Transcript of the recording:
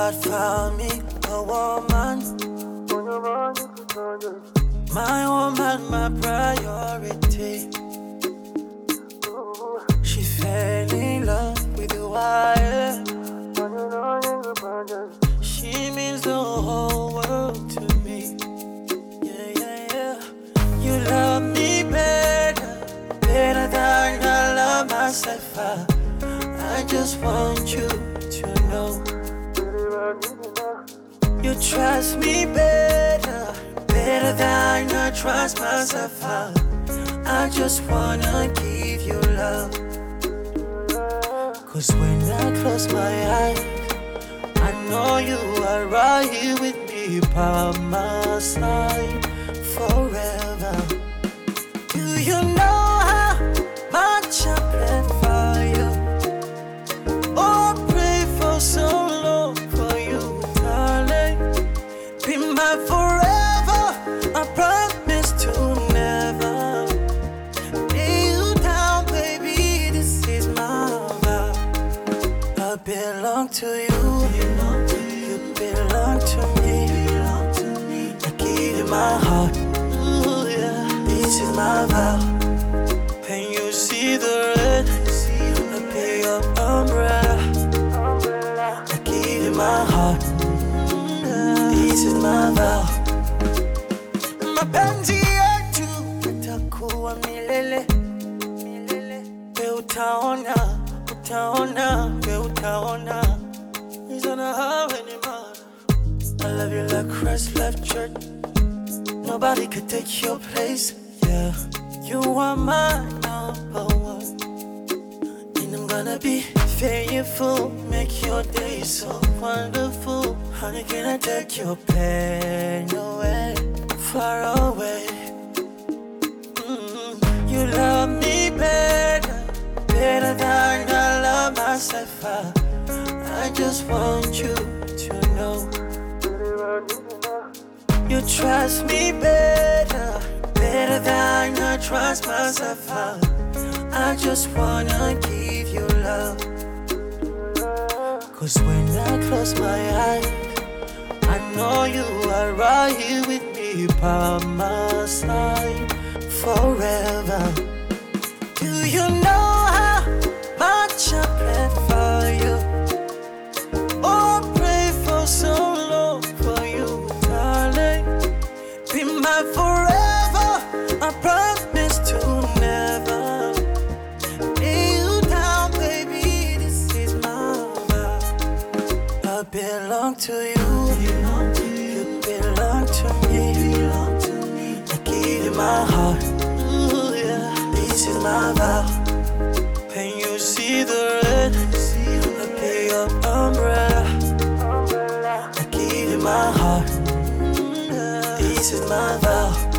God found me a woman. My woman, my priority. She fell in love with the wire. She means the whole world to me. Yeah, yeah, yeah. You love me better than I love myself. I just want you to know. You trust me better than I trust myself. I just wanna give you love. Cause when I close my eyes, I know you are right here with me by my side forever. Do you know how much I pray for you? Oh, pray for so long for you, darling. Be my forever, I promise to never lay you down, baby. This is my vow. I belong to you. You belong to me. I give you my heart. Ooh, yeah. This is my vow. When you see the red, I be your umbrella. I give you my heart. This is my vow. Mapenzi yetu itakuwa milele. We utaona, we utaona. It's gonna happen, man. I love you like Christ left church. Nobody could take your place. Yeah, you are my number one, and I'm gonna be faithful. Make your day so wonderful. Honey, can I take your pain away, far away? You love me better than I love myself. I just want you to know. You trust me better than I trust myself. I just wanna give you love. Cause when I close my eyes, I know you are right here with me by my side forever. Do you know how much I pray for you? Oh, pray for so long for you, darling. Be my forever, I promise to never lay you down, baby. This is my vow. I belong to you. You belong to me. I give you my heart. Ooh, yeah. This is my vow. When you see the red, I be your umbrella. I give you my heart. This is my vow.